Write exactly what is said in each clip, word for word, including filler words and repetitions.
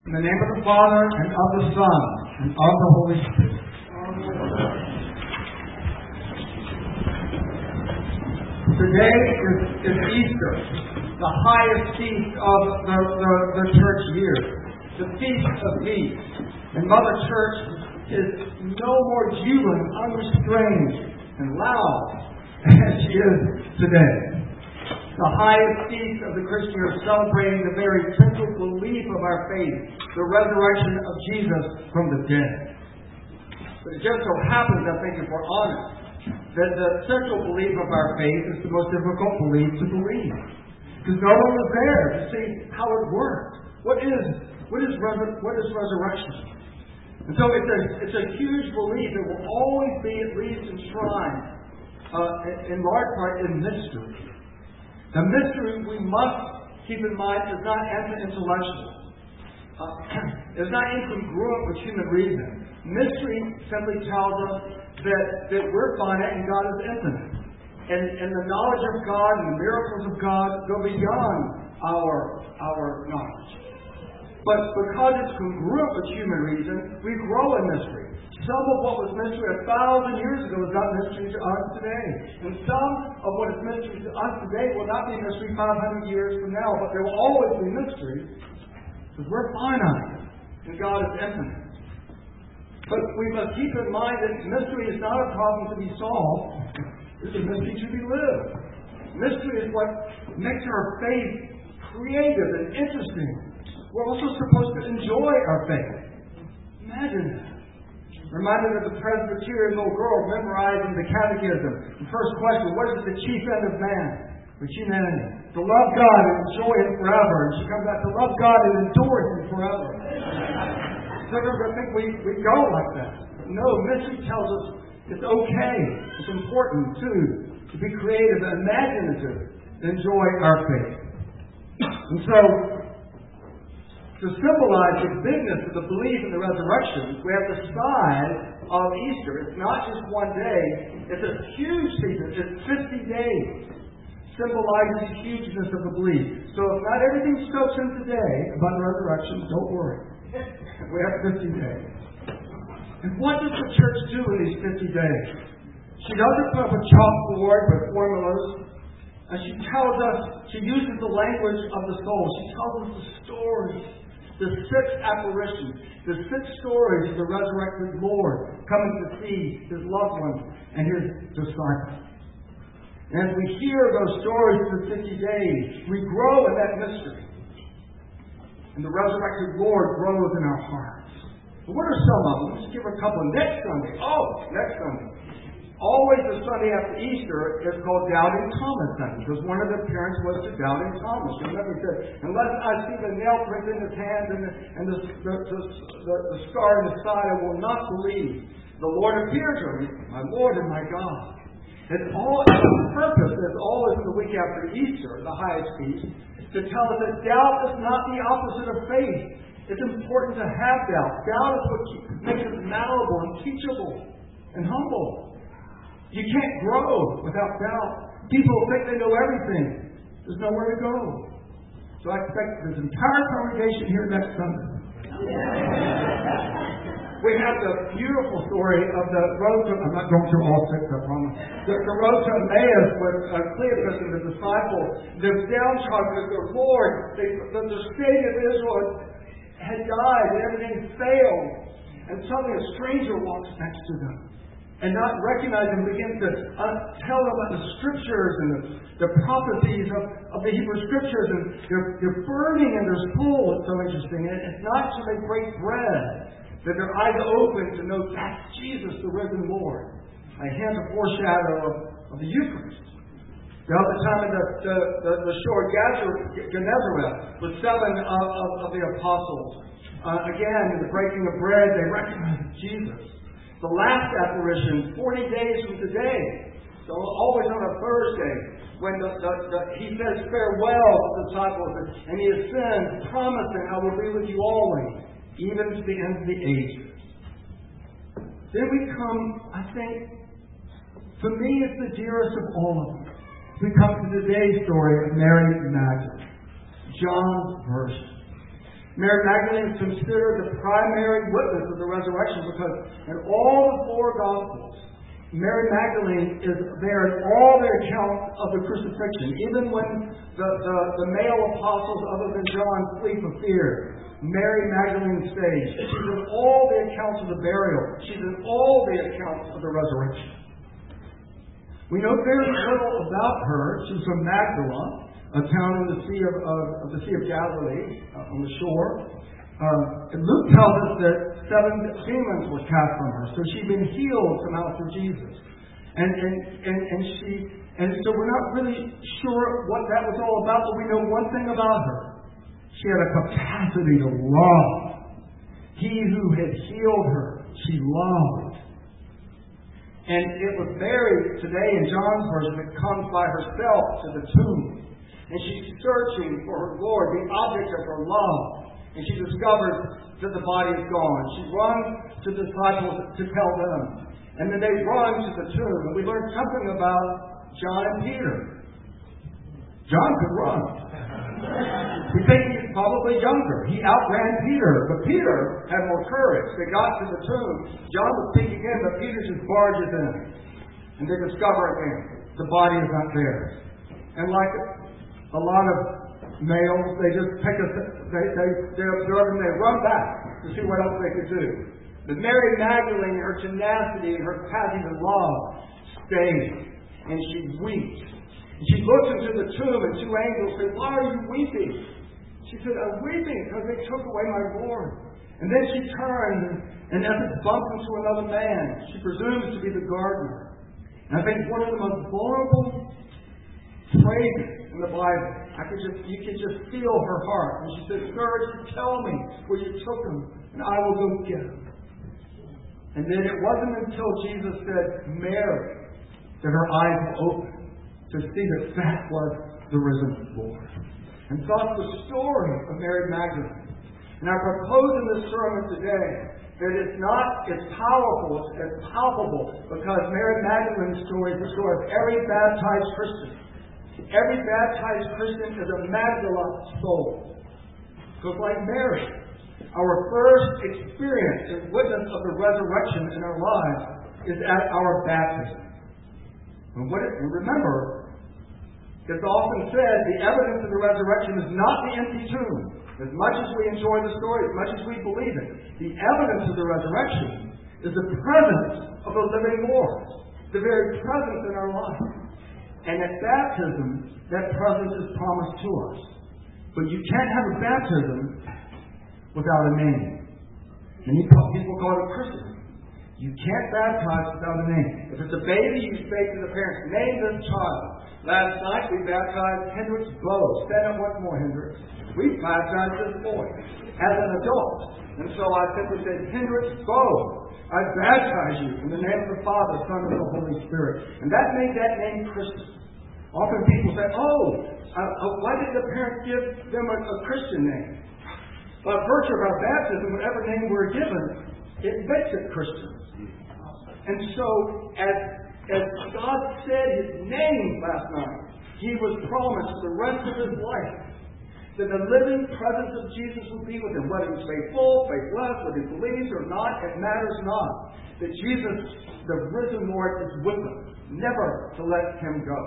In the name of the Father, and of the Son, and of the Holy Spirit. Today is, is Easter, the highest feast of the, the, the church year, the Feast of Feasts. And Mother Church is no more jubilant, unrestrained, and loud as she is today. The highest feast of the Christian year, celebrating the very central belief of our faith, the resurrection of Jesus from the dead. But it just so happens, I think, if we're honest, that the central belief of our faith is the most difficult belief to believe. Because no one was there to see how it worked. What is what is what is resurrection? And so it's a it's a huge belief that will always be at least enshrined, uh, in large part, in mystery. The mystery we must keep in mind is not anti-intellectual. Uh, it's not incongruent with human reason. Mystery simply tells us that, that we're finite and God is infinite. And, and the knowledge of God and the miracles of God go beyond our, our knowledge. But because it's congruent with human reason, we grow in mystery. Some of what was mystery a thousand years ago is not mystery to us today. And some of what is mystery to us today will not be mystery five hundred years from now. But there will always be mystery because we're finite and God is infinite. But we must keep in mind that mystery is not a problem to be solved. It's a mystery to be lived. Mystery is what makes our faith creative and interesting. We're also supposed to enjoy our faith. Imagine that. Reminded of the Presbyterian little girl memorizing the catechism. The first question, what is the chief end of man? Or humanity? To love God and enjoy Him forever. And she comes out to love God and endure Him forever. Sometimes I think we, we go like that. No, mystery tells us it's okay. It's important, too, to be creative and imaginative and enjoy our faith. And so, to symbolize the bigness of the belief in the resurrection, we have the size of Easter. It's not just one day. It's a huge season. It's fifty days. Symbolizes the hugeness of the belief. So if not everything soaks in today about the resurrection, don't worry. We have fifty days. And what does the church do in these fifty days? She doesn't put up a chalkboard with formulas. And she tells us, she uses the language of the soul. She tells us the stories. The six apparitions, the six stories of the resurrected Lord coming to see His loved ones and His disciples. And as we hear those stories for fifty days, we grow in that mystery. And the resurrected Lord grows in our hearts. But what are some of them? Let's give a couple. Next Sunday. Oh, next Sunday. Always the Sunday after Easter is called Doubting Thomas Sunday, because one of the parents was to Doubting Thomas. Remember, he said, unless I see the nail print in his hand and the, and the, the, the, the, the scar in his side, I will not believe. The Lord appeared to me, my Lord and my God. It's all the purpose is always in the week after Easter, the highest feast, to tell us that doubt is not the opposite of faith. It's important to have doubt. Doubt is what makes us malleable and teachable and humble. You can't grow without doubt. People think they know everything. There's nowhere to go. So I expect this entire congregation here next Sunday. We have the beautiful story of the road to, I'm not going through all six, I promise. The, the road to Emmaus with uh, Cleopas and the disciples. They're downtrodden with their Lord. They, the, the state of Israel had died and everything failed. And suddenly a stranger walks next to them. And not recognize them, begin to uh, tell them about the Scriptures and the, the prophecies of, of the Hebrew Scriptures. And they're, they're burning in their soul. It's so interesting. And it's not until they break bread that their eyes open to know that's Jesus, the risen Lord. A hint, a foreshadow of, of the Eucharist. The other time in the, the, the, the shore of Gennesaret with seven of, of, of the apostles. Uh, again, in the breaking of bread, they recognize Jesus. The last apparition, forty days from today. So always on a Thursday, when the, the, the, he says farewell to the disciples, and he ascends, promising, I will be with you always, even to the end of the ages. Then we come, I think, for me it's the dearest of all of them. We come to today's story of Mary Magdalene, John's version. Mary Magdalene is considered the primary witness of the resurrection because in all the four Gospels, Mary Magdalene is there in all their accounts of the crucifixion. Even when the, the, the male apostles other than John flee for fear, Mary Magdalene stays. She's in all the accounts of the burial. She's in all the accounts of the resurrection. We know very little about her. She was from Magdala, a town in the Sea of, of, of the Sea of Galilee, uh, on the shore. Um, and Luke tells us that seven demons were cast from her, so she'd been healed somehow through Jesus. And and, and and she and so we're not really sure what that was all about, but we know one thing about her. She had a capacity to love. He who had healed her, she loved. And it was Mary today in John's version that comes by herself to the tomb. And she's searching for her Lord, the object of her love. And she discovers that the body is gone. She runs to the disciples to tell them. And then they run to the tomb. And we learn something about John and Peter. John could run. We think he's probably younger. He outran Peter. But Peter had more courage. They got to the tomb. John was peeking in, but Peter just barges in. And they discover again the body is not there. And like a lot of males, they just pick a, they, they, they observe and they run back to see what else they could do. But Mary Magdalene, her tenacity and her capacity to love, stays. And she weeps. And she looks into the tomb and two angels say, "Why are you weeping?" She said, "I'm weeping because they took away my Lord." And then she turns and, and as it bumps into another man, she presumes to be the gardener. And I think one of the most vulnerable phrases in the Bible, I could just you could just feel her heart. And she said, "Sir, just tell me where you took him, and I will go get him." And then it wasn't until Jesus said, "Mary," that her eyes were opened to see that that was the risen Lord. And thus the story of Mary Magdalene. And I propose in this sermon today that it's not as powerful, as palpable, because Mary Magdalene's story is the story of every baptized Christian. Every baptized Christian is a Magdala soul. So it's like Mary. Our first experience and witness of the resurrection in our lives is at our baptism. And, what it, and remember, it's often said the evidence of the resurrection is not the empty tomb. As much as we enjoy the story, as much as we believe it, the evidence of the resurrection is the presence of the living Lord, the very presence in our life. And at baptism, that presence is promised to us. But you can't have a baptism without a name. Many people call it a Christian. You can't baptize without a name. If it's a baby, you say to the parents, "Name this child." Last night we baptized Hendrix Bow. Stand up once more, Hendrix. We baptized this boy as an adult. And so I simply said, "Hendrix Bow, I baptize you in the name of the Father, Son, and the Holy Spirit." And that made that name Christian. Often people say, "Oh, uh, uh, why did the parents give them a, a Christian name?" By virtue of our baptism, whatever name we're given, it makes it Christian. And so, as, as God said His name last night, He was promised for the rest of His life that the living presence of Jesus would be with Him. Whether He's faithful, faithless, whether He believes or not, it matters not. That Jesus, the risen Lord, is with us, never to let Him go.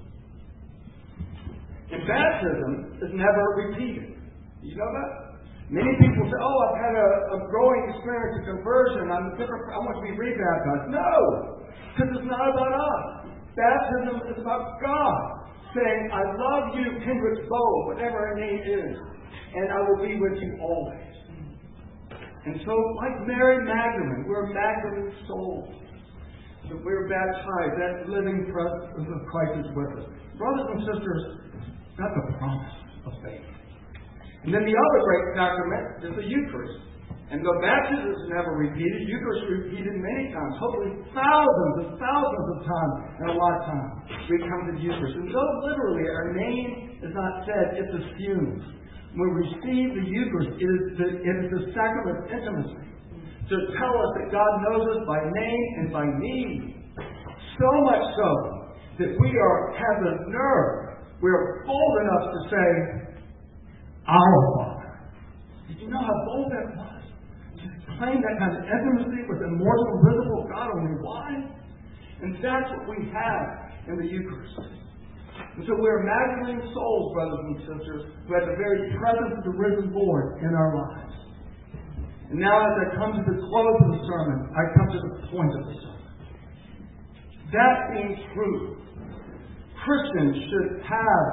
And baptism is never repeated. You know that? Many people say, "Oh, I've had a, a growing experience of conversion. I'm different. I want to be rebaptized." No, because it's not about us. Baptism is about God saying, "I love you, Hendrix Bow, whatever her name is, and I will be with you always." And so, like Mary Magdalene, we're Magdalene souls. That we're baptized. That living presence of Christ is with us. Brothers and sisters, that's a promise of faith. And then the other great sacrament is the Eucharist. And the baptism is never repeated. Eucharist is repeated many times, hopefully thousands and thousands of times in a lifetime. We come to the Eucharist. And though literally our name is not said, it's assumed. When we receive the Eucharist, it is the, it is the sacrament of intimacy to tell us that God knows us by name and by need. So much so that we are have the nerve, we are bold enough to say, "Our Father." Did you know how bold that was? To claim that kind of intimacy with the immortal, invisible God only. Why? And that's what we have in the Eucharist. And so we're imagining souls, brothers and sisters, who have the very presence of the risen Lord in our lives. And now as I come to the close of the sermon, I come to the point of the sermon. That being true, Christians should have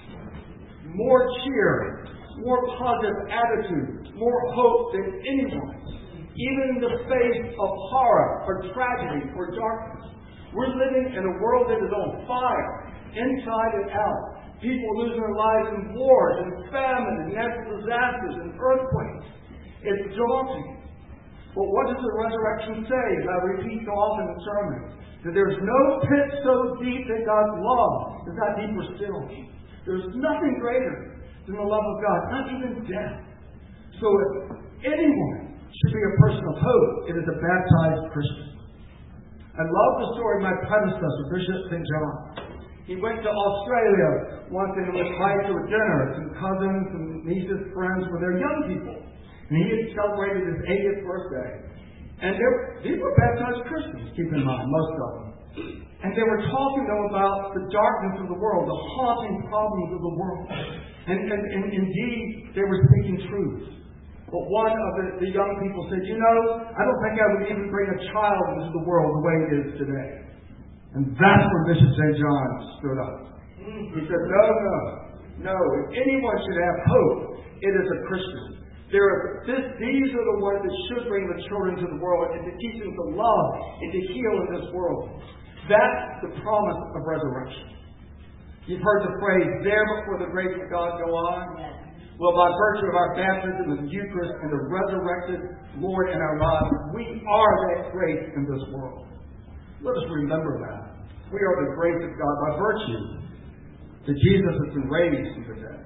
more cheer, more positive attitude, more hope than anyone, even in the face of horror or tragedy or darkness. We're living in a world that is on fire, inside and out. People losing their lives in wars and famine and natural disasters and earthquakes. It's daunting. But what does the resurrection say, as I repeat so often in sermons? That there's no pit so deep that God's love is not deeper still. There's nothing greater than the love of God, not even death. So if anyone should be a person of hope, it is a baptized Christian. I love the story of my predecessor, Bishop Saint John. He went to Australia once and was invited to a dinner. Some cousins and nieces, friends were there, young people. And he had celebrated his eightieth birthday. And these were baptized Christians, keep in mind, most of them. And they were talking to him about the darkness of the world, the haunting problems of the world. And, and, and indeed, they were speaking truth. But one of the, the young people said, you know, I don't think I would even bring a child into the world the way it is today. And that's when Bishop Saint John stood up. He said, no, no, no. If anyone should have hope, it is a Christian. There are, this, these are the ones that should bring the children to the world and to teach them to love and to heal in this world. That's the promise of resurrection. You've heard the phrase, there before the grace of God go on. Well, by virtue of our baptism in the Eucharist and the resurrected Lord in our lives, we are that grace in this world. Let us remember that. We are the grace of God by virtue that Jesus has been raised from the dead.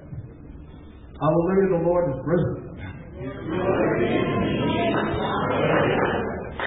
Hallelujah, the Lord is risen.